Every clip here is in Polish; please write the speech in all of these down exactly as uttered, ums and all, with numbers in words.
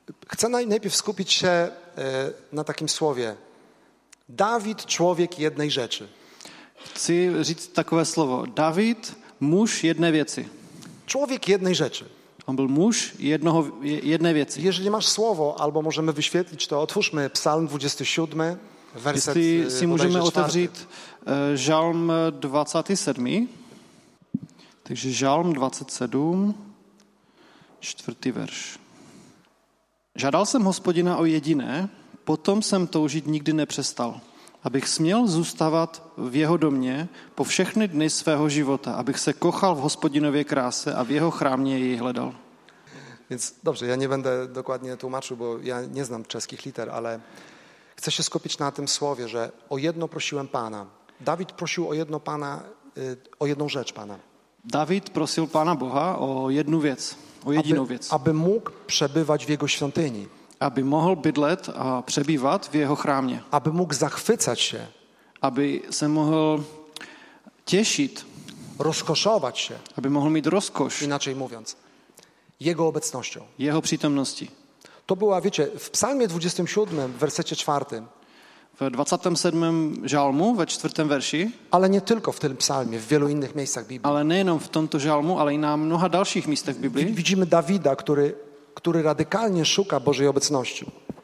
chcę najpierw skupić się na takim słowie. Dawid, człowiek jednej rzeczy. Chci říct takové slovo. David, muž jedné věci. Człowiek jednej rzeczy. On byl muž jednoho, jedné věci. Jeżeli masz słowo, albo możemy wyświetlić to, otwórzmy Psalm dwudziesty siódmy, werset Jestli si můžeme czwarty. otevřít Žalm dvacátý sedmý. Takže Žalm dvacet sedm, čtvrtý verš. Žádal jsem Hospodina o jediné, potom jsem toužit nikdy nepřestal, abych směl zůstávat v jeho domě po všechny dny svého života, abych se kochal v Hospodinově kráse a v jeho chrámě jej hledal. Więc dobrze, ja nie będę dokładnie tłumaczył, bo ja nie znam czeskich liter, ale chcę się skupić na tym słowie, że o jedno prosiłem Pana. Dawid prosił o jedno Pana, o jedną rzecz Pana. David prosil Pána Boha o jednu věc, o jedinou aby, věc. aby mógł przebywać w Jego świątyni. Aby mohl bydlet a přebývat v jeho chrámě. Aby mógł zachwycać się. Aby se mohl těšit. Rozkoszować się. Aby mohl mít rozkoš. Inaczej mówiąc. Jego obecnością. Jeho přítomností. To była, wiecie, w Psalmie dwudziestym siódmym, w wersecie czwartym. W dvacátém sedmém žalmu, ve čtvrtém verši. Ale nie tylko w tym psalmie, w wielu innych miejscach Biblii. Ale nejenom v tomto žalmu, ale i na mnoha dalších místech v Biblii. Widzimy Dawida, który, który radykalnie szuka Bożej obecności.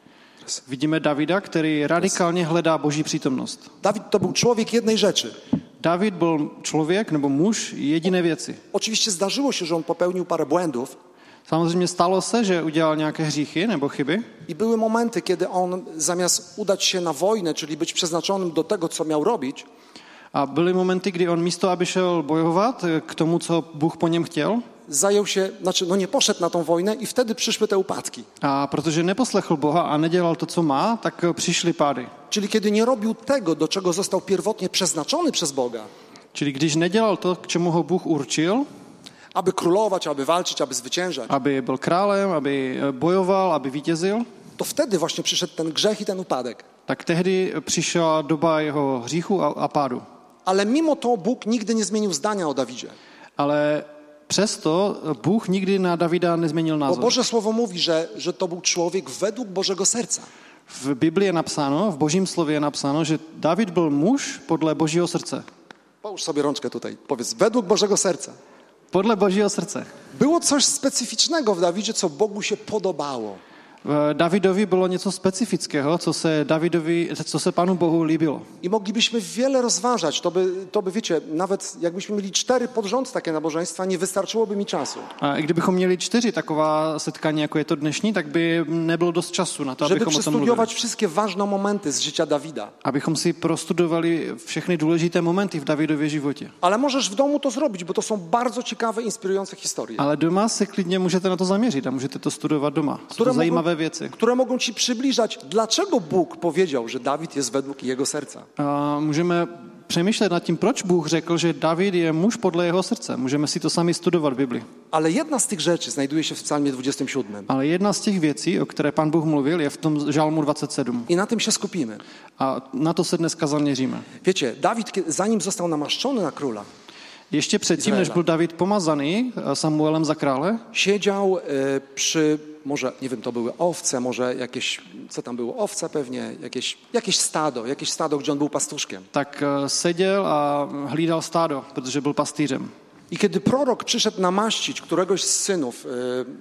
Vidíme Davida, který radikálně hledá Boží přítomnost. Dawid to był człowiek jednej rzeczy. David byl člověk nebo muž jediné věci. Oczywiście zdarzyło się, że on popełnił parę błędów. Samozřejmě stalo se, že udělal nějaké hříchy nebo chyby. I były momenty, kiedy on zamiast udać się na wojnę, czyli być przeznaczonym do tego, co miał robić, a byly momenty, kdy on místo, aby šel bojovat k tomu, co Bůh po něm chtěl, zajął się, znaczy no nie poszedł na tą wojnę i wtedy przyszły te upadki. A protože neposlechl Boha a nedělal to, co má, tak přišly pády. Czyli kiedy nie robił tego, do czego został pierwotnie przeznaczony przez Boga. Czyli když nedělal to, k čemu ho Bůh určil, aby królować, aby walczyć, aby zwyciężać. Aby byl králem, aby bojoval, aby vítězil. To wtedy właśnie przyszedł ten grzech i ten upadek. Tak tehdy přišla doba jeho hříchu a, a pádu. Ale mimo to Bóg nigdy nie zmienił zdania o Dawidzie. Ale přesto Bůh nikdy na Davida nezměnil názor. Bo Boże Słowo mówi, że, że to był człowiek według Bożego serca. V Biblii je napsáno, v Božím slově je napsáno, že David byl muž podle Božího srdce. Połóż sobie rączkę tutaj. Powiedz, według Bożego serca. Podle Božího srdce. Było coś specyficznego w Dawidzie, co Bogu się podobało. V Davidovi bylo něco specifického, co se Davidovi, co se Pánu Bohu líbilo. I moglibyśmy wiele rozważać. To by, to by wiecie, nawet jakbyśmy mieli cztery pod rząd takie nabożeństwa, nie wystarczyłoby mi czasu. A kdybychom měli čtyři taková setkání, jako je to dnešní, tak by nebylo dost času na to, żeby abychom o tom mluvili. przestudiować wszystkie ważne momenty z życia Dawida. Abychom si prostudovali všechny důležité momenty v Davidově životě. Ale możesz w domu to zrobić, bo to są bardzo ciekawe, inspirujące historie. Ale doma se klidně můžete na to zaměřit a můžete to studovat doma. Jsou to zajímavé věci. Które mogą ci przybliżać, dlaczego Bóg powiedział, że Dawid jest według jego serca. A můžeme přemýšlet nad tím, proč Bůh řekl, že David je muž podle jeho srdce. Můžeme si to sami studovat v Biblii. Ale jedna z tych rzeczy znajduje się w Psalmie dwudziestym siódmym. Ale jedna z těch věcí, o které Pán Bůh mluvil, je v tom Žalmu dvacet sedm. I na tym się skupimy. A na to se dneska zaměříme. Wiecie, Dawid, zanim został namaszczony na króla, ještě předtím, než byl David pomazaný Samuelem za krále, siedział y, przy, może, nie wiem, to były owce, może jakieś, co tam było, owce pewnie, jakieś, jakieś stado, jakieś stado, gdzie on był pastuszkiem. Tak seděl a hlídal stádo, protože byl pastýřem. I kiedy prorok przyszedł namaścić któregoś z synów, y,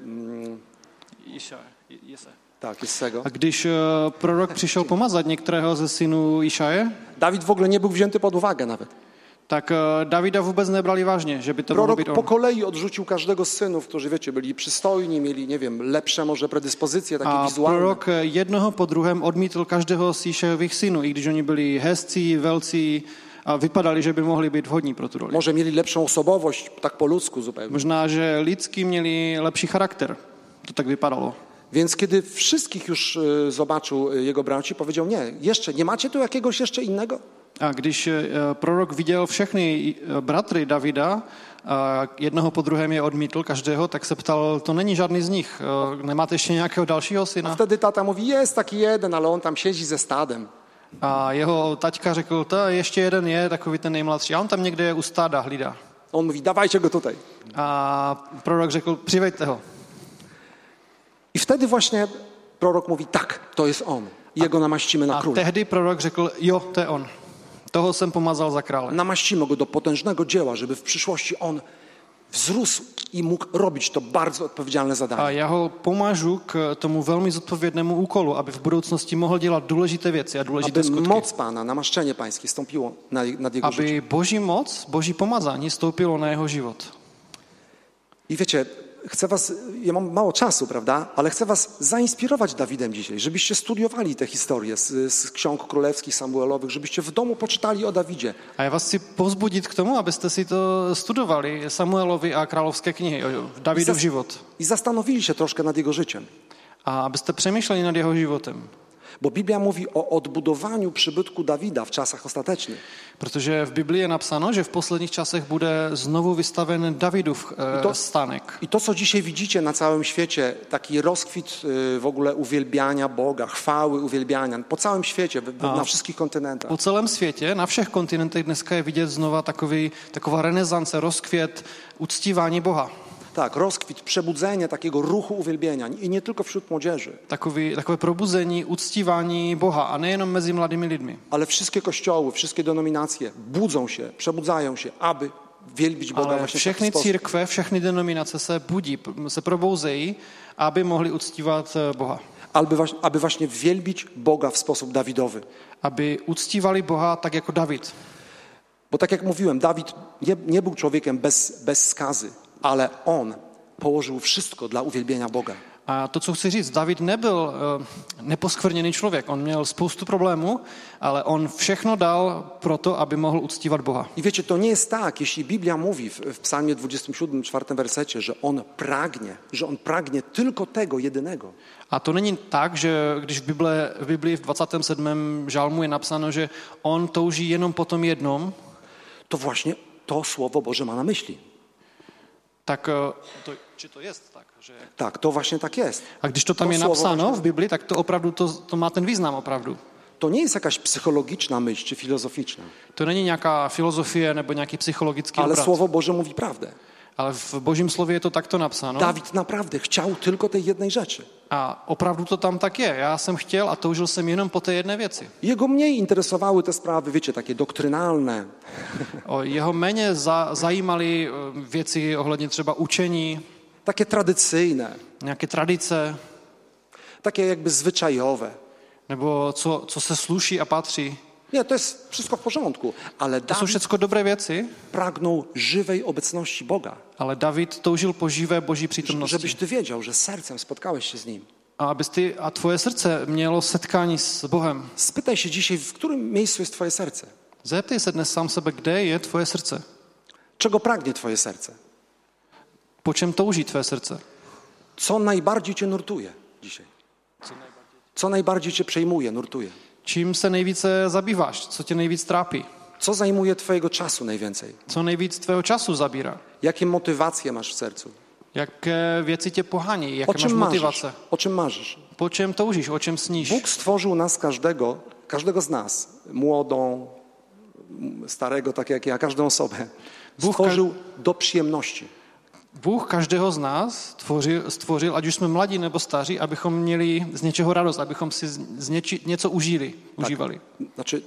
y, tak, Jessego. A když prorok přišel pomazat některého ze synů Išaje, Dawid w ogóle nie był wzięty pod uwagę nawet. Tak Davida vůbec nebrali vážně, že by to Prorok mohl být on. po kolei odrzucił każdego z synów, którzy, wiecie, byli przystojni, mieli, nie wiem, lepsze może predyspozycje takie a wizualne. prorok jednoho po druhém odmítl každého z Išajových synů, i když oni byli hezcí, velcí a vypadali, že by mohli být vhodní pro tu roli. Może mieli lepszą osobowość, tak po ludzku zupełnie. Možná, že lidsky měli lepší charakter. To tak vypadalo. Więc kiedy wszystkich już y, zobaczył y, jego braci, powiedział, nie, jeszcze, nie macie tu jakiegoś jeszcze innego? A když prorok viděl všechny bratry Davida, a jednoho po druhém je odmítl každého, tak se ptal, to není žádný z nich. Nemáte ještě nějakého dalšího syna? A wtedy tata mówi, jest taki jeden, ale on tam siedzi ze stadem. A jeho taťka řekl, to ještě jeden je, takový ten nejmladší. A on tam někde je u stáda, hlídá. On mówi, dawajcie go tutaj. A prorok řekl, přiveďte ho. I wtedy właśnie prorok mówi, tak, to jest on. Jego namaścimy na A króla. tehdy prorok řekl, jo, to je on. Toho jsem pomazal za krále. Namaścimy go do potężnego dzieła, żeby w przyszłości on wzrósł i mógł robić to bardzo odpowiedzialne A zadanie. já ho pomážu k tomu velmi zodpovědnému úkolu, aby v budoucnosti mohl dělat důležité věci a důležité Aby skutky. moc Pana, namaszczenie Pańskie stąpiło na, nad jego życiem. Aby boží moc, boží pomazání stoupilo na jeho život. I wiecie, chcę was, ja mam mało czasu, prawda, ale chcę was zainspirować Dawidem dzisiaj, żebyście studiowali te historie z, z ksiąg królewskich, Samuelowych, żebyście w domu poczytali o Dawidzie. A já vás chci povzbudit k tomu, abyste si to studovali, Samuelovi a královské knihy, Davidův život. I zastanowili się troszkę nad jego życiem. A abyste přemýšleli nad jeho životem. Bo Biblia mówi o odbudowaniu przybytku Dawida w czasach ostatecznych. Protože v Biblii je napsáno, že v posledních časech bude znovu vystaven Davidův e, to- stánek. I to, co dzisiaj widzicie na całym świecie, taki rozkwit y, w ogóle uwielbiania Boga, chwały, uwielbiania, po całym świecie, w- w- na wszystkich kontynentach. Po celém světě, na všech kontinentech dneska je vidět znova takový, taková renesance, rozkvět, uctívání Boha. Tak, rozkwit, przebudzenie takiego ruchu uwielbienia i nie tylko wśród młodzieży, Takový, takové probuzení, uctívání Boha a nejenom mezi mladými lidmi. ale wszystkie kościoły, wszystkie denominacje budzą się, przebudzają się, aby wielbić Boga Ale właśnie w taki všechny sposób. církve, všechny denominace se budí, se probouzejí, aby mohli uctívat Boha. Aby właśnie, aby właśnie wielbić Boga w sposób Dawidowy. Aby uctívali Boha tak jako David. Bo tak jak mówiłem, Dawid nie, nie był człowiekiem bez, bez skazy, ale on położył wszystko dla uwielbienia Boga. A to, co chci říct, David nebyl uh, neposkvrněný člověk. On měl spoustu problémů, ale on všechno dal proto, aby mohl uctívat Boha. I wiecie, to nie jest tak, jeśli Biblia mówi w, w psalmie dwudziestym siódmym, czwartym wersecie, że on pragnie, że on pragnie tylko tego jedynego. A to není tak, že když v, Bible, v Biblii v dvacátém sedmém žalmu je napsáno, že on touží jenom po tom jednom, To właśnie to Słowo Boże ma na myśli. tak uh, to, či to jest tak, že... Tak, to właśnie tak jest. A když to tam To je slovo napsáno vlastně- v Biblii, tak to opravdu to, to má ten význam opravdu. To nie jest jakaś psychologiczna myśl czy filozoficzna, To není nějaká filozofie nebo nějaký psychologický ale obrat. Słowo Boże mówi prawdę. Ale v Božím slově je to takto napsáno. Dawid naprawdę chciał tylko tej jednej rzeczy. A opravdu to tam tak je. Já jsem chtěl a toužil jsem jenom po té jedné věci. Jego mniej interesowały te sprawy, wiecie, takie doktrynalne, O, jeho méně za, zajímaly eh, věci ohledně třeba učení, takie tradycyjne, nějaké tradice, takie jakby zwyczajowe. nebo co, co se sluší a patří. Nie, to jest wszystko w porządku, ale To jsou Dawid všechno dobré věci, pragnął żywej obecności Boga. ale David toužil po živé boží přítomnosti. Żebyś ty wiedział, że sercem spotkałeś się z Nim. A abys ty a tvoje srdce mělo setkání s Bohem. Spytaj się dzisiaj, w którym miejscu jest twoje serce? Zeptej se dnes sám sebe, kde je tvoje srdce. Czego pragnie twoje serce? Po čem touží tvé srdce? Co najbardziej cię nurtuje dzisiaj? Co najbardziej cię przejmuje, nurtuje? Čím se nejvíce zabýváš? Co tě nejvíc trápí? Co zajmuje twojego czasu najwięcej? Co nejvíc tvého času zabírá? Jakie motywacje masz w sercu? Jaké věci tě pohání? O Jaké máš czym marzysz? motivace? O czym marzysz? Po čem toužíš? O čem sníš? Bóg stworzył nas każdego, każdego z nas, młodą, m- starego, tak jak ja, każdą osobę. Bóg Stworzył do przyjemności. Bůh každého z nás stvořil, stvořil, ať už jsme mladí nebo staří, abychom měli z něčeho radost, abychom si z, z něči, něco užili, užívali. Znaczy,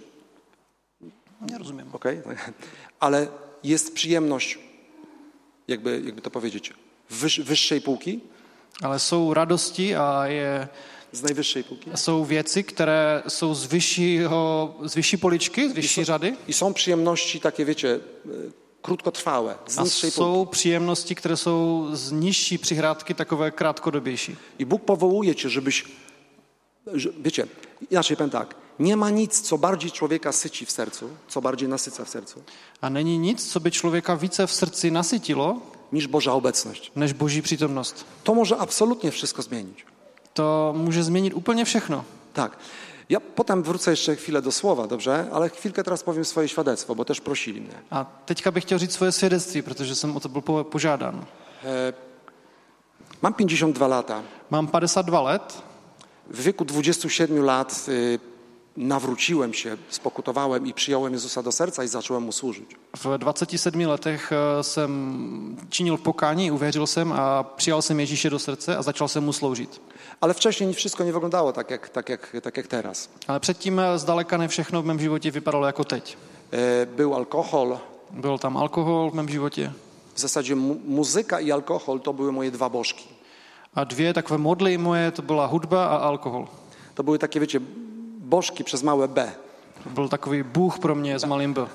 Nie rozumiem. okej, tak. Ale jest przyjemność, jakby, jakby to powiedzieć, wyż, wyższej półki, Ale jsou radosti a je, z najwyższej półki. jsou věci, které jsou z, vyššího, z vyšší poličky, z vyšší řady. I są przyjemności takie, wiecie, y, krótkotrwałe, z A niższej półki. jsou příjemnosti, které jsou z nižší přihrádky, takové krátkodobější. I Bóg powołuje cię, żebyś, że, wiecie, inaczej powiem tak, nie ma nic, co bardziej człowieka syci w sercu, co bardziej nasyca w sercu, A není nic, co by člověka více v srdci nasytilo, niż Boża obecność. než boží přítomnost. To może absolutnie wszystko zmienić. To může změnit úplně všechno. Tak. Ja potem wrócę jeszcze chwilę do słowa, dobrze? Ale chwilkę teraz powiem swoje świadectwo, bo też prosili mnie. A teďka bych chtěl říct svoje svědectví, protože jsem o to byl po- požádán. E, mam pięćdziesiąt dwa lata. Mám padesát dva let, W wieku dwudziestu siedmiu lat y, nawróciłem się, spokutowałem i przyjąłem Jezusa do serca i zacząłem Mu służyć. V dvaceti sedmi letech jsem činil pokání, uvěřil jsem a přijal jsem Ježíše do srdce a začal jsem mu sloužit. Ale wcześniej wszystko nie wyglądało tak jak, tak jak, tak jak teraz. Ale předtím zdaleka ne všechno v mém životě vypadalo jako teď. E, Był alkohol. Byl tam alkohol v mém životě. W zasadzie mu- muzyka i alkohol to były moje dwa bożki. A dvě takové modly moje, to byla hudba a alkohol. To były takie, wiecie, bożki przez małe B. To byl takový Bůh pro mě s malým B.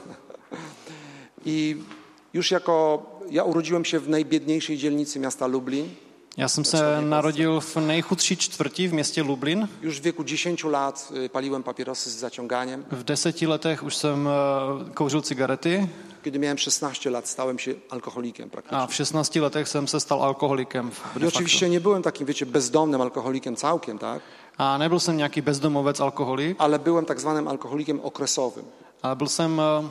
I już jako, ja urodziłem się w najbiedniejszej dzielnicy miasta Lublin. Já jsem se narodil v nejchudší čtvrti v městě Lublin. Już w wieku dziesięciu lat y, paliłem papierosy z zaciąganiem. V deseti letech už jsem eh, kouřil cigarety Kiedy miałem szesnaście lat, stałem się alkoholikiem praktycznie. a v šestnácti letech jsem se stal alkoholikem. I de facto. oczywiście nie byłem takim, wiecie, bezdomnym alkoholikiem całkiem, tak? A nebyl jsem nějaký bezdomovec alkoholik, Ale byłem tak zwanym alkoholikiem okresowym. ale byl jsem, eh,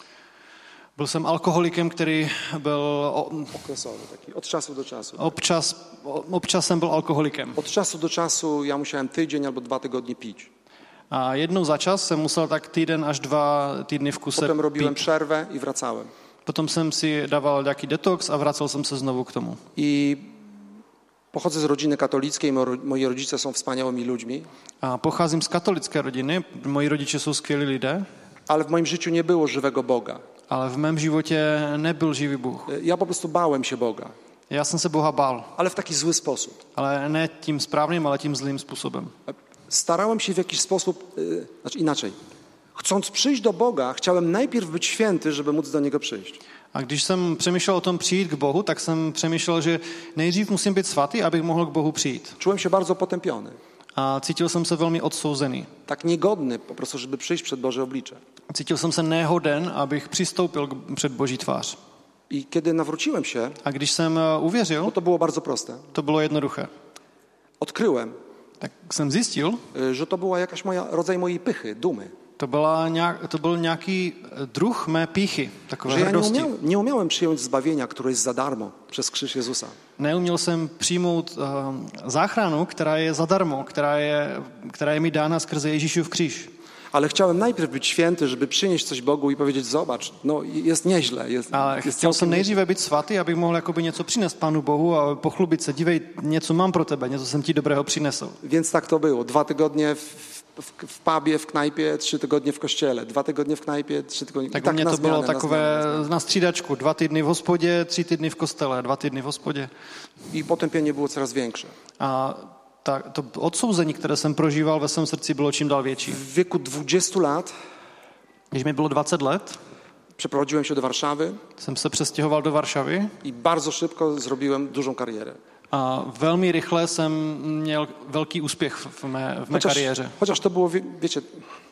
byl jsem alkoholikem, který byl o- Okresowy, taki od czasu do czasu. občas, o- občas jsem byl alkoholikem. Od czasu do czasu ja musiałem tydzień albo dwa tygodnie pić. A jednou za čas jsem musel tak týden až dva týdny v kuse Potem robiłem pít. przerwę i wracałem. Potom jsem si dával nějaký detox a vracel jsem se znovu k tomu. I pochodzę z rodziny katolickiej, mo- moi rodzice są wspaniałymi ludźmi, A pocházím z katolické rodiny, moji rodiče jsou skvělí lidé, ale w moim życiu nie było żywego Boga. ale v mém životě nebyl živý Bůh. Ja po prostu bałem się Boga, Já jsem se Boha bál, ale w taki zły sposób. ale ne tím správným, ale tím zlým způsobem. Starałem się w jakiś sposób, yy, znaczy inaczej, chcąc przyjść do Boga, chciałem najpierw być święty, żeby móc do Niego przyjść. A když jsem přemýšlel o tom přijít k Bohu, tak jsem přemýšlel, že nejdřív musím být svatý, abych mohl k Bohu přijít. Czułem się bardzo potępiony, A cítil jsem se velmi odsouzený. tak niegodny po prostu, żeby przyjść przed Boże oblicze. Cítil jsem se nehoden, abych přistoupil k- před Boží tvář. I kiedy nawróciłem się, A když jsem eh, uvěřil, no to było bardzo proste. to bylo jednoduché. Odkryłem, Tak jsem zjistil, y, że to była jakaś moja, rodzaj mojej pychy, dumy. to, byla nějak, to byl nějaký eh, druh mé píchy, takové Że ja nie hrdosti. umiałem, nie umiałem przyjąć zbawienia, które jest za darmo przez krzyż Jezusa. Neuměl jsem přijmout uh, záchranu, která je zadarmo, která je, která je mi dána skrze Ježíšův kříž. Ale chciałem najpierw być święty, żeby przynieść coś Bogu i powiedzieć, zobacz, no jest nieźle. Jest, Ale jest chtěl jsem całkiem nejdříve být svatý, abych mohl jakoby něco přinést Pánu Bohu a pochlubit se. Dívej, něco mám pro tebe, něco jsem ti dobrého přinesl. Więc tak to było. Dwa tygodnie w, w, w pubie, w knajpie, trzy tygodnie w kościele. Dwa tygodnie w knajpie, trzy tygodnie... Tak I u mě na to zmianę, bylo na takové zmianę, na zmianę. na střídačku. Dva týdny v hospodě, tři týdny v kostele, dva týdny v hospodě. I potępienie było coraz większe. A ta, to odsouzení, které jsem prožíval ve svém srdci, bylo čím dál větší. W wieku dwudziestu lat Když mi bylo dvacet let, przeprowadziłem się do Warszawy jsem se přestěhoval do Varšavy i bardzo szybko zrobiłem dużą karierę. a velmi rychle jsem měl velký úspěch v mé, v mé Chociaż, kariéře. chociaż to było, wie, wiecie,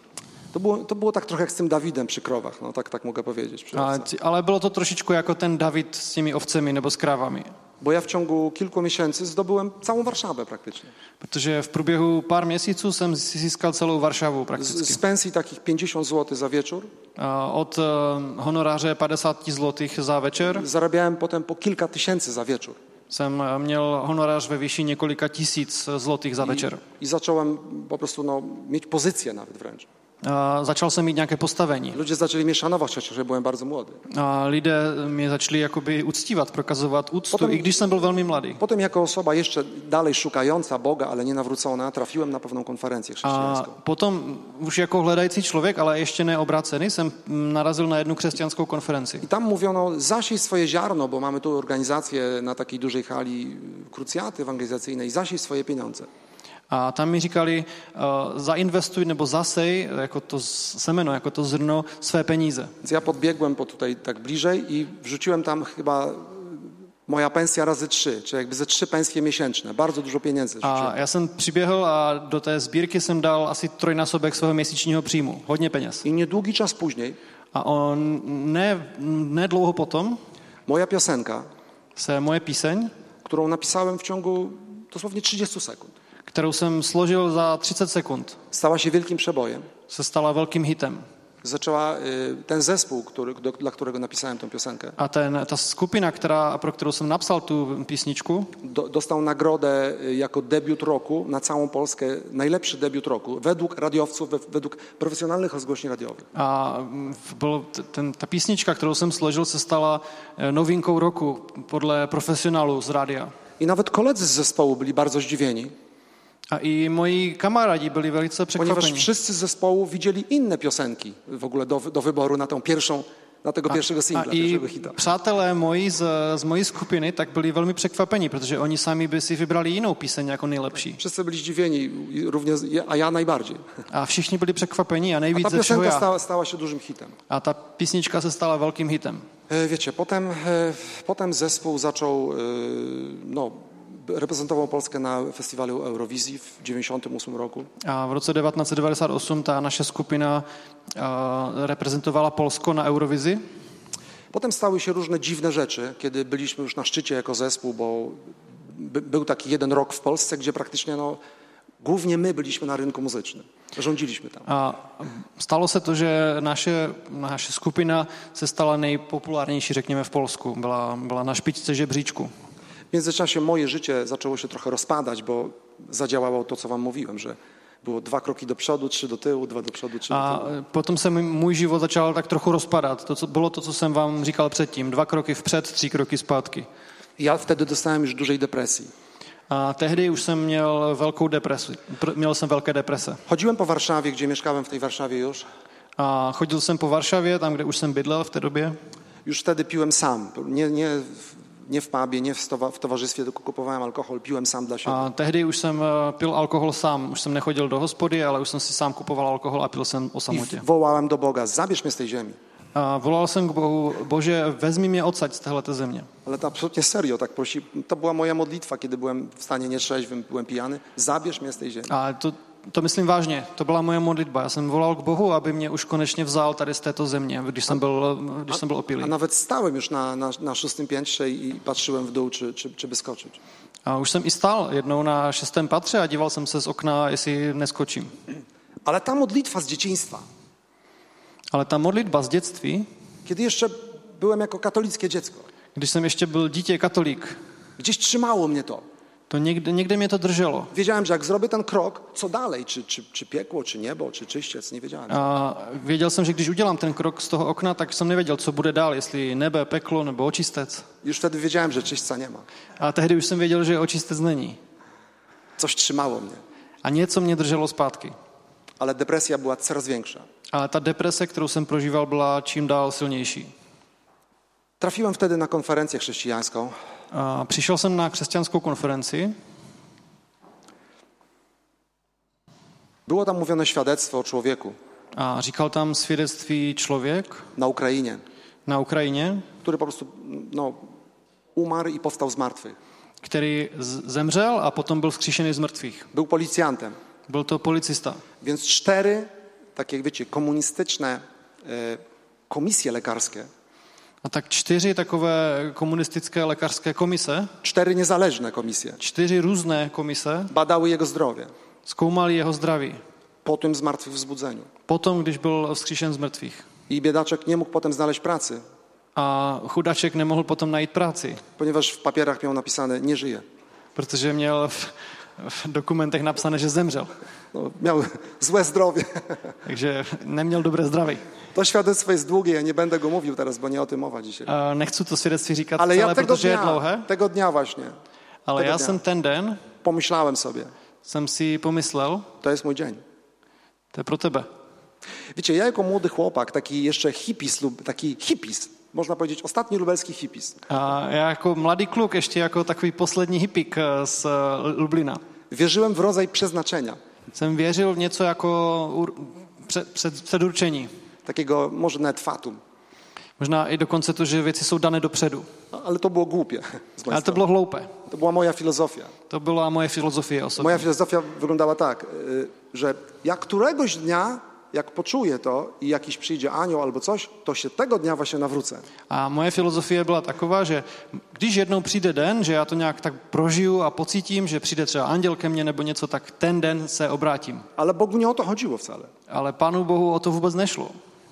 to było, to było tak trochę jak z tym Dawidem przy krowach, no tak, tak mogę powiedzieć. Przy Ale, owcach. ale bylo to trošičku jako ten David s těmi ovcemi nebo s krávami. Bo ja w ciągu kilku miesięcy zdobyłem całą Warszawę praktycznie. Protože v průběhu pár měsíců jsem si získal celou Varšavu Z, prakticky. z pensji takich pięćdziesiąt złotych za wieczór A Od eh, honoráře padesát zlotých za večer zarabiałem potem po kilka tysięcy za wieczór. jsem eh, měl honorář ve výši několika tisíc zlotých za večer. I zacząłem po prostu no, mieć pozycję nawet wręcz. A začal jsem mít nějaké postavení. Ludzie zaczęli mnie szanować, chociaż ja byłem bardzo młody. A lidé mě začali jakoby uctívat, prokazovat úctu, Potom- i když jsem byl velmi mladý. Potem jako osoba jeszcze dalej szukająca Boga, ale nie nawrócona, trafiłem na pewną konferencję A chrześcijańską. potom už jako hledající člověk, ale ještě neobrácený, jsem mm, narazil na jednu křesťanskou konferenci. I tam mówiono, zasiej swoje ziarno, bo mamy tu organizację na takiej dużej hali krucjaty ewangelizacyjnej, zasiej swoje pieniądze. A tam mi říkali, uh, zainvestuj nebo zasej, jako to semeno, jako to zrno, své peníze. Więc ja podbiegłem po tutaj tak bliżej i wrzuciłem tam chyba moja pensja razy trzy, czyli jakby ze trzy pensje miesięczne. Bardzo dużo pieniędzy A rzuciłem. já jsem přiběhl a do té sbírky jsem dal asi trojnásobek svého měsíčního příjmu. Hodně peněz. I niedługi czas później A on ne, ne dlouho potom moja piosenka, se moje píseň, którą napisałem w ciągu dosłownie trzydziestu sekund, kterou jsem složil za třicet sekund, stała się wielkim przebojem. se stala velkým hitem. zaczęła y, ten zespół, który, do, dla którego napisałem tą piosenkę. A ten, ta skupina, která, pro kterou jsem napsal tu písničku, Do, dostał nagrodę y, jako debiut roku na całą Polskę, najlepszy debiut roku, według radiowców, we, według profesjonalnych rozgłośni radiowych. a byl, ten, ta písnička, kterou jsem složil, se stala novinkou roku podle profesionálů z rádia. I nawet koledzy z zespołu byli bardzo zdziwieni, A i moi kamarádi byli velice ponieważ překvapeni. wszyscy z zespołu widzieli inne piosenki w ogóle do, do wyboru na tą pierwszą, na tego pierwszego A singla, i pierwszego hita. přátelé moji z, z mojej skupiny tak byli velmi překvapeni, protože oni sami by si vybrali jinou píseň jako nejlepší. Wszyscy byli zdziwieni, również, a ja najbardziej. A všichni byli překvapeni a A nejvíc ta ze všeho piosenka já. stała, stała się dużym hitem. A ta písnička se stala velkým hitem. E, Wiecie, potem, e, potem zespół zaczął, e, no, reprezentował Polskę na festiwalu Eurowizji w dziewięćdziesiątym ósmym roku. A v roce devatenáct set devadesát osm ta naše skupina uh, reprezentovala Polsko na Eurovizi. Potem stały się różne dziwne rzeczy, kiedy byliśmy już na szczycie jako zespół, bo by, był taki jeden rok w Polsce, gdzie praktycznie no, głównie my byliśmy na rynku muzycznym. Rządziliśmy tam. A stalo se to, že naše, naše skupina se stala nejpopulárnější, řekněme, v Polsku. Byla, byla na špičce žebříčku. W międzyczasie moje życie zaczęło się trochę rozpadać, bo zadziałało to, co wam mówiłem, że było dwa kroki do przodu, trzy do tyłu, dwa do przodu, trzy do A tyłu. potom se můj život začal tak trochu rozpadat. To co, bylo to, co jsem vám říkal předtím. Dva kroky vpřed, tři kroky zpátky. Ja wtedy dostałem już dużej depresji. A tehdy už jsem měl velkou depresi. Pr- Měl jsem velké deprese. Chodziłem po Warszawie, gdzie mieszkałem w tej Warszawie już. A chodil jsem po Varšavě, tam, kde už jsem bydlel v té době. Już wtedy piłem sam. Nie, nie, w- nie w pubie, nie w, stowa- w towarzystwie, tylko kupowałem alkohol, piłem sam dla siebie. A tehdy už jsem eh, pil alkohol sám. Už jsem nechodil do hospody, ale už jsem si sám kupoval alkohol a pil jsem o I samotě. wołałem do Boga, zabierz mnie z tej ziemi. A volal jsem k Bohu, Bože, vezmi mě odsaď z téhleté země. Ale to absolutnie serio, tak prosi. To była moja modlitwa, kiedy byłem w stanie nietrzeźwym, byłem pijany. Zabierz mnie z tej ziemi. A to, to myslím vážně, to byla moje modlitba. Já jsem volal k Bohu, aby mě už konečně vzal tady z této země, když jsem byl, když jsem byl A opilý. nawet stałem już na, na, na szóstym piętrze i i patrzyłem w dół, czy, czy, czy by skoczyć. A už jsem i stál jednou na šestém patře a díval jsem se z okna, jestli neskočím. Ale ta modlitwa z dzieciństwa, Ale ta modlitba z dětství, kiedy jeszcze byłem jako katolickie dziecko, když jsem ještě byl dítě katolík, gdzieś trzymało mnie to. to někde, někde mě to drželo. Wiedziałem, że jak zrobię ten krok, co dalej? Czy, czy, czy piekło, czy niebo, czy czyściec? Nie wiedziałem. A věděl jsem, že když udělám ten krok z toho okna, tak jsem nevěděl, co bude dál, jestli nebe, peklo nebo očistec. Już wtedy wiedziałem, że czyśćca nie ma. A tehdy už jsem věděl, že očistec není. Coś trzymało mnie. A něco mě drželo zpátky. Ale depresja była coraz większa. Ale ta deprese, kterou jsem prožíval, byla čím dál silnější. Trafiłem wtedy na konferencję chrześcijańską. A přišel jsem na křesťanskou konferenci. Było tam mówione świadectwo o człowieku A říkal tam svědectví člověk na Ukrainie, na Ukrajině, który po prostu no, umarł i powstał z martwych. který z- zemřel a potom byl vzkříšený z mrtvých. Był policjantem, Byl to policista. więc cztery, tak jak wiecie, komunistyczne e, komisje lekarskie, A tak čtyři takové komunistické lékařské komise, cztery niezależne komisje čtyři různé komise, badały jego zdrowie zkoumali jeho zdraví. po tym zmartwychwzbudzeniu. Potom, když byl vzkříšen z mrtvých. I biedaczek nie mógł potem znaleźć pracy, A chudaček nemohl potom najít práci, ponieważ w papierach miał napisane nie żyje. protože měl v, v dokumentech napsané, že zemřel. No, miał złe zdrowie. Takže neměl dobré zdraví. To świadectwo jest długie, ja nie będę go mówił teraz, bo nie o tym mowa dzisiaj. A nechci to svědectví říkat Ale ja celé, tego protože je dnia, dlouhé, tego dnia właśnie ale tego já dnia. jsem ten den, pomyślałem sobie, jsem si pomyslel, to jest mój dzień. to je pro tebe. Wiecie, ja jako młody chłopak, taki jeszcze hipis, lub taki hipis, można powiedzieć ostatni lubelski hipis, A já jako mladý kluk, ještě jako takový poslední hippík z Lublina, wierzyłem w rodzaj przeznaczenia. jsem věřil v něco jako ur, před, před, předurčení. Takiego może nawet fatum. Možná i dokonce to, že věci jsou dané dopředu. Ale to było głupie z mojej Ale to strony. bylo hloupé. To była moja filozofia. To byla moje filozofie osobně. Moja filozofia wyglądała tak, y, że ja któregoś dnia, jak poczuję to i jakiś przyjdzie anioł albo coś, to się tego dnia właśnie nawrócę. A moje filozofie byla taková, že když jednou přijde den, že já to nějak tak prožiju a pocítím, že přijde třeba anděl ke mně nebo něco, tak ten den se obrátím. Ale Bogu nie o to chodziło wcale. Ale Pánu Bohu o to vůbec nešlo.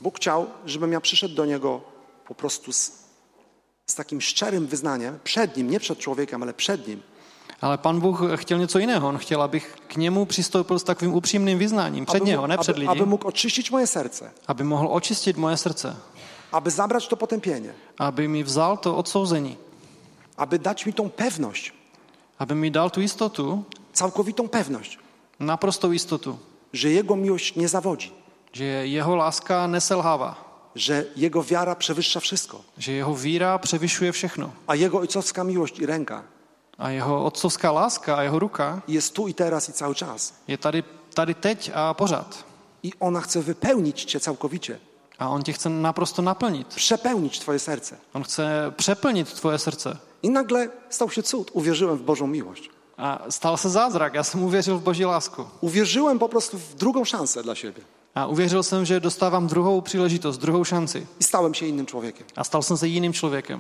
Bóg chciał, żebym ja przyszedł do Niego po prostu z, z takim szczerym wyznaniem, przed Nim, nie przed człowiekiem, ale przed Nim. Ale Pan Bůh chtěl něco jiného. On chtěl, abych k němu přistoupil s takovým upřímným vyznáním. Před aby, něho, ne před aby, lidi. aby mógł oczyścić moje serce. Aby mohl očistit moje srdce. Aby zabrać to potępienie. Aby mi vzal to odsouzení. Aby dać mi tą pewność. Aby mi dal tu jistotu. Całkowitą pewność. Naprostou jistotu. Że Jego miłość nie zawodzi. Že jeho láska neselhává. Że Jego wiara przewyższa wszystko. Že jeho víra převyšuje všechno. A Jego ojcowska miłość i ręka A jeho otcovská láska a jeho ruka jest tu i teraz i cały czas. je tady, tady teď a pořád. I ona chce wypełnić Cię całkowicie. A on tě chce naprosto naplnit. Przepełnić Twoje serce. On chce přeplnit tvoje srdce. I nagle stał się cud. Uwierzyłem w Bożą miłość. A stal se zázrak. Já jsem uvěřil v Boží lásku. Uwierzyłem po prostu w drugą szansę dla siebie. A uvěřil jsem, že dostávám druhou příležitost, druhou šanci. I stałem się innym człowiekiem. A stal jsem se jiným člověkem.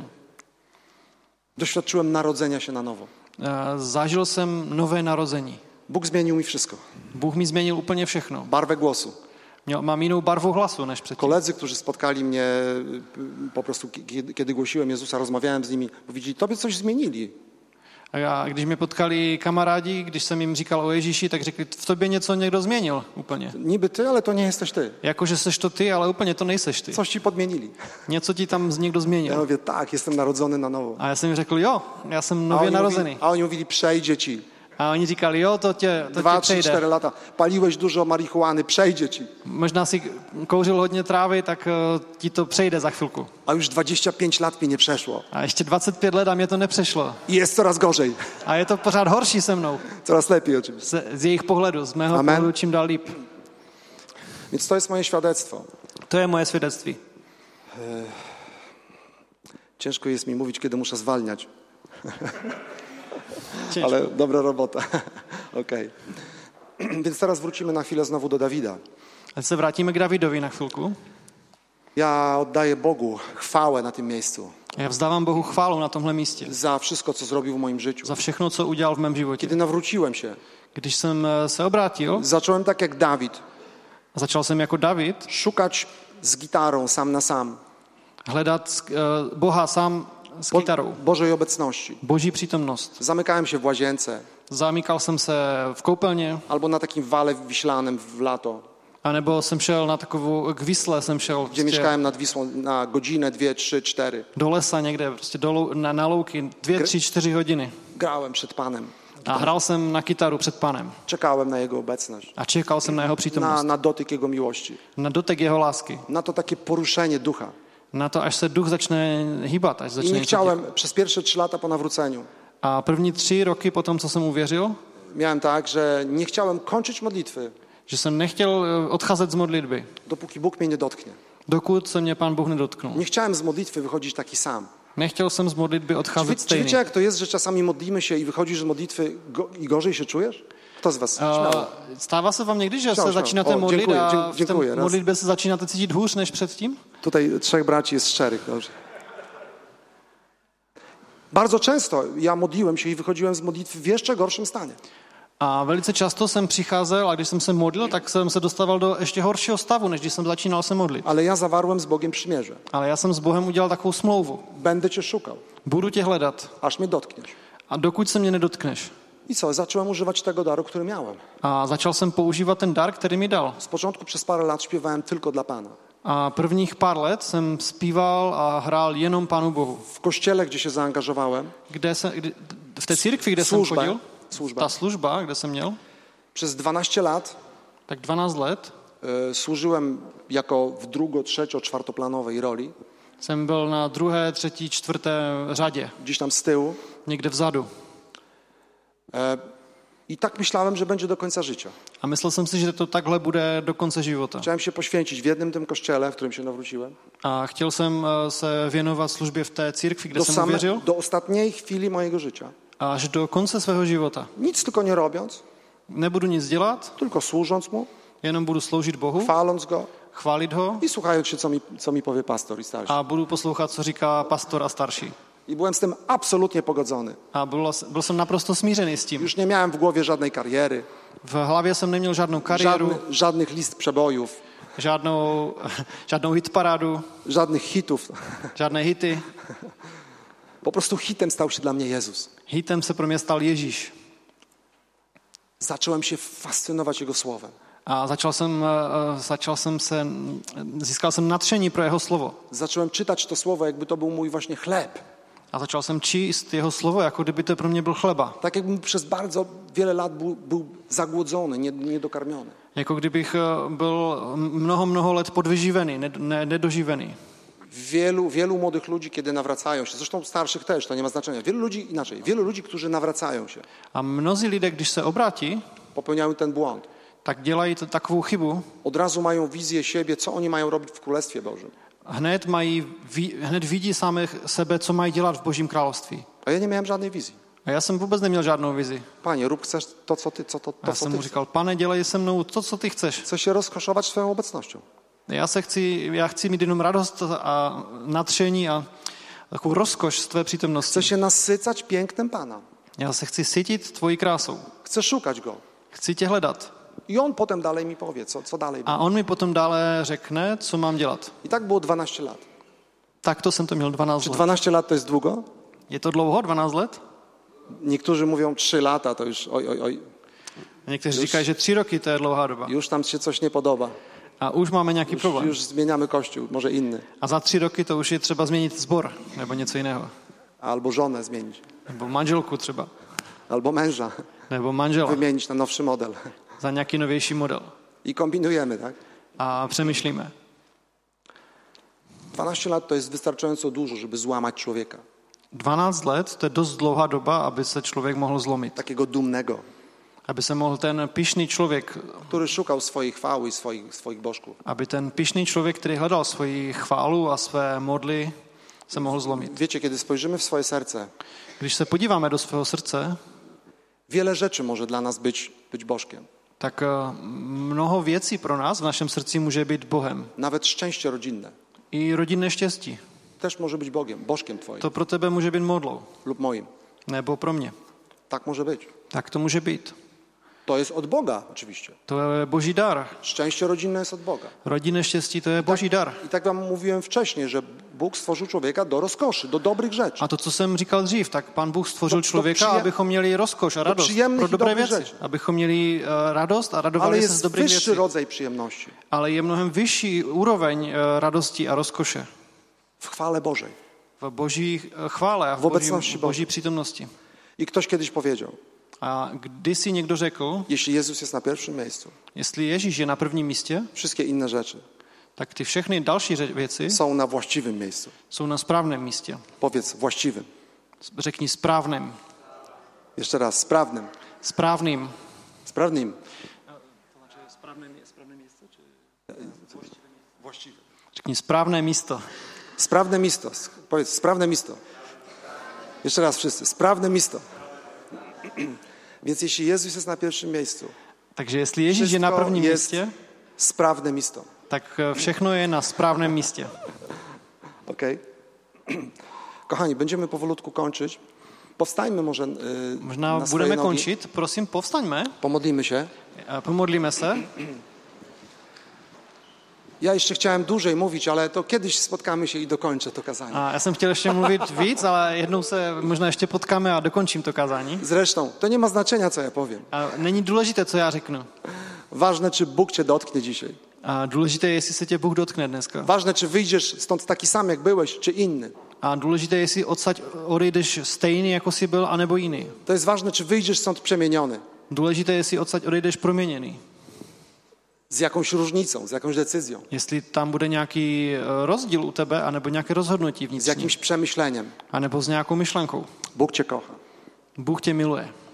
Doświadczyłem narodzenia się na nowo. A zažil jsem nové narození. Bóg zmienił mi wszystko. Bůh mi změnil úplně všechno. Barwę głosu. Měl, mám jinou barvu hlasu než předtím. Koledzy, którzy spotkali mnie po prostu, kiedy, kiedy głosiłem Jezusa, rozmawiałem z nimi, powiedzieli, tobie coś zmienili. A já, když mě potkali kamarádi, když jsem jim říkal o Ježíši, tak řekli, v tobě něco někdo změnil úplně. Niby ty, ale to nie jesteś ty. Jakože seš to ty, ale úplně to nejseš ty. Coś ci podmienili. Něco ti tam někdo Ja změnil. mówię, tak, jestem narodzony na nowo. A já jsem jim řekl, jo, já jsem A nově oni, narozený. mówili, a oni mówili, przejdzie ci. A oni říkali, jo, to tě, to Dwa, tě trzy, přejde. cztery lata. Paliłeś dużo marihuany, przejdzie ci. Možná si kouřil hodně trávy, tak uh, ti to přejde za chvilku. A już dwadzieścia pięć lat mi nie przeszło. A ještě dvacet pět let a mě to nepřešlo. I jest coraz gorzej. A je to pořád horší se mnou. Coraz lepiej oczywiście. Z, z jejich pohledu, z mého Amen. pohledu čím dál líp. Więc to jest moje świadectwo. To je moje svědectví. Ciężko jest mi mówić, kiedy muszę zwalniać. Ciężko. Ale dobra robota. Okej. Więc teraz wrócimy na chwilę znowu do Dawida. A se vrátíme k Davidovi na chvilku. Ja oddaję Bogu chwałę na tym miejscu Já vzdávám Bohu chválu na tomhle místě. za wszystko, co zrobił w moim życiu. Za všechno, co udělal v mém životě. Kiedy nawróciłem się, Když jsem eh, se obrátil, zacząłem tak jak Dawid, začal jsem jako David szukać z gitarą sam na sam hledat eh, Boha sám s Bo- kytarou. Bożej obecności. Boží přítomnost. Zamykałem się w łazience Zamykal jsem se v koupelně, albo na takim wale wiślanym w lato, anebo jsem šel na takovou, k Visle jsem šel gdzie prostě mieszkałem nad Wisłą na godzinę, dwie, trzy, cztery. do lesa někde, prostě do, lou- na, na louky, dvě, tři, čtyři hodiny. Grałem przed Panem. A hrál jsem na kytaru před Panem. Czekałem na Jego obecność, A čekal jsem na jeho na, přítomnost. na dotyk Jego miłości, Na dotek jeho lásky. na to takie poruszenie ducha. Na to, až se duch začne hýbat, až I začne nie něco chciałem, przez pierwsze trzy lata po nawróceniu, A první tři roky po tom, co jsem uvěřil, miałem tak, że nie chciałem kończyć modlitwy, že jsem nechtěl eh, odcházet z modlitby, dopóki Bóg mnie nie dotknie. dokud se mě Pán Bůh nedotknul. Nie chciałem z modlitwy wychodzić taki sam. Nechtěl jsem z modlitby Czy, odcházet wy, czy stejný. wiecie, jak to jest, że czasami modlimy się i wychodzisz z modlitwy go, i gorzej się czujesz? Kto z was? Śmiało. Uh, stává se vám někdy, že Śmiało, se śmiało. začínáte O, modlit dziękuję, a dzie- v dziękuję, té raz. modlitbě se začínáte cítit hůř než předtím? Tutaj trzech braci jest szczerych. Dobrze. Bardzo często ja modliłem się i wychodziłem z modlitwy w jeszcze gorszym stanie. A velice často jsem přicházel a když jsem se modlil, tak jsem se dostával do ještě horšího stavu, než když jsem začínal se modlit. Ale ja zawarłem z Bogiem przymierze. Ale já jsem s Bohem udělal takovou smlouvu. Będę cię szukał, Budu tě hledat aż mnie dotkniesz. a dokud se mě nedotkneš. I co? Zacząłem używać tego daru, który miałem. A začal jsem používat ten dar, který mi dal. Z początku przez parę lat śpiewałem tylko dla Pana. A prvních pár let jsem zpíval a hrál jenom Pánu Bohu. W kościele, gdzie się zaangażowałem, Kde se, kdy, v té církvi, kde jsem Služba. chodil, Służba. ta služba, kde jsem měl, Przez dwanaście lat tak dvanáct let e, służyłem jako w drugo, trzecio, czwartoplanowej roli, jsem byl na druhé, třetí, čtvrté řadě, gdzieś tam z tyłu. někde vzadu. E, I tak myślałem, że będzie do końca życia. A myslel jsem si, že to takhle bude do konce života. Chciałem się poświęcić w jednym tym kościele, w którym się nawróciłem, A chtěl jsem eh, se věnovat službě v té církvi, kde do, jsem same, uvěřil, do ostatniej chwili mojego życia. až do konce svého života. Nic tylko nie robiąc, Nebudu nic dělat, tylko służąc Mu, jenom budu sloužit Bohu, chwaląc Go chválit ho i słuchając się, co mi, co mi powie pastor i starszy. a budu poslouchat, co říká pastor a starší. I byłem z tym absolutnie pogodzony. A byl, byl jsem naprosto smířený s tím. Już nie miałem w głowie żadnej kariery, V hlavě jsem neměl žádnou kariéru, żadny, żadnych list przebojów. žádnou, žádnou hitparádu, żadnych hitów. žádné hity. Po prostu hitem stał się dla mnie Jezus. Hitem se pro mě stal Ježíš. Zacząłem się fascynować Jego słowem. A začal jsem, uh, začal jsem se, získal jsem nadšení pro jeho slovo. Zacząłem czytać to słowo, jakby to był mój właśnie chleb. A začal jsem číst jeho slovo, jako kdyby to pro mě byl chleba. Tak jakbym przez bardzo wiele lat był, był zagłodzony, nie- niedokarmiony. Jako kdybych uh, byl mnoho, mnoho let podvyživený, ned- ne- nedoživený. Wielu, wielu młodych ludzi, kiedy nawracają się, zresztą starszych też, to nie ma znaczenia. Wielu ludzi, inaczej, wielu ludzi, którzy nawracają się, A mnozí lidé, když se obrátí, popełniają ten błąd. tak dělají to takovou chybu. Od razu mają wizję siebie, co oni mają robić w Królestwie Bożym. Hned, mají, ví- hned vidí samých sebe, co mají dělat v Božím království. A ja nie miałem żadnej wizji. A já jsem vůbec neměl žádnou vizi. Panie, rób chcesz to, co ty, co to, Já to, co jsem ty mu chcesz. říkal, pane, dělej se mnou to, co ty chceš. Chcę się rozkoszować swoją obecnością. Já se chci, já chci mít jenom radost a nadšení a takovou rozkoš z tvé přítomnosti. Chcę się nasycać pięknem Pana. Já se chci sytit tvojí krásou. Chcę szukać Go. Chci tě hledat. I On potem dalej mi powie, co, co dalej. A on mi potom dále řekne, co mám dělat. I tak było dwanaście lat. Takto jsem to měl dvanáct Czy let. dwanaście lat to jest długo? Je to dlouho, dvanáct let? Niektórzy mówią trzy lata, to już oj, oj, oj, Někteří říkají, že tři roky to je dlouhá doba. już tam się coś nie podoba. A už máme nějaký Już, problém. już zmieniamy kościół, może inny. A za tři roky to už je třeba změnit sbor nebo něco jiného. Albo żonę zmienić. Nebo manželku třeba. Albo męża Nebo manžela. wymienić na nowszy model. Za nějaký novější model. I kombinujemy, tak? A přemýšlíme. dwanaście lat to jest wystarczająco dużo, żeby złamać człowieka. dvanáct let, to je dost dlouhá doba, aby se člověk mohl zlomit. Takiego dumnego, Aby se mohl ten pyšný člověk, który szukał swojej chwały i swoich, swoich bożków. aby ten pyšný člověk, který hledal svoji chválu a své modly, se mohl zlomit. Wiecie, kiedy spojrzymy w swoje serce, Když se podíváme do svého srdce, wiele rzeczy może dla nas być, być bożkiem. tak eh, mnoho věcí pro nás v našem srdci může být Bohem. Nawet szczęście rodzinne I rodinné štěstí. też może być Bogiem, bożkiem twoim To pro tebe může být modlou. lub moim. Nebo pro mě. Tak może być. Tak to může být. To jest od Boga oczywiście. To je boží dar. Szczęście rodzinne jest od Boga. Rodinné štěstí, to je boží dar. I tak wam mówiłem wcześniej, że Bóg stworzył człowieka do rozkoszy, do dobrych rzeczy. A to, co jsem říkal dřív, tak Pán Bůh stvořil Do- do člověka, příjem- abychom měli rozkoš a do radost příjemných pro i dobré dobrých věci. řečí. Abychom měli eh, radost a Ale radovali se z jest dobrých wyższy věcí. rodzaj przyjemności Ale je mnohem vyšší úroveň eh, radosti a rozkoše w chwale Bożej. v boží eh, chvále a v V obecnosti boží, boží přítomnosti. I ktoś kiedyś powiedział, A když si někdo řekl, jeśli Jezus jest na pierwszym miejscu, jestli Ježíš je na prvním místě, wszystkie inne rzeczy tak ty všechny další ře- věci są na właściwym miejscu. jsou na správném místě. Powiedz właściwym. Řekni správným. Jeszcze raz, sprawnym. Správným. Sprawnym. Řekni správné místo. Sprawne misto. Powiedz, sprawne misto. Jeszcze raz wszyscy. Sprawne misto. Więc jeśli Jezus jest na pierwszym miejscu, Takže jestli Ježíš je na wszystko prvním jest místě, sprawne misto. tak eh, všechno je na správném místě. Okej? Kochani, będziemy powolutku kończyć. Powstańmy może yy, Možná na swoje budeme nogi. končit. Prosím, povstaňme. Pomodlimy się. Eh, Pomodlíme se. Ja jeszcze chciałem dłużej mówić, ale to kiedyś spotkamy się i dokończę to kazanie. A já jsem chtěl ještě mluvit víc, ale jednou se možná ještě potkáme a dokončím to kázání. Zresztą, to nie ma znaczenia, co ja powiem. A není důležité, co já řeknu. Ważne, czy Bóg cię dotknie dzisiaj. A důležité je, jestli se tě Bůh dotkne dneska. Ważne, czy wyjdziesz stąd taki sam, jak byłeś, czy inny. A důležité je, jestli odsaď odejdeš stejný, jako jsi byl, anebo jiný. To jest ważne, czy wyjdziesz stąd przemieniony. Důležité je, jestli odsaď odejdeš proměněný. Z jakąś różnicą, z jakąś decyzją, Jestli tam bude nějaký eh, rozdíl u tebe, anebo nějaké rozhodnutí z vnitřní, jakimś przemyśleniem. anebo s nějakou myšlenkou. Bóg cię kocha. Bůh tě miluje.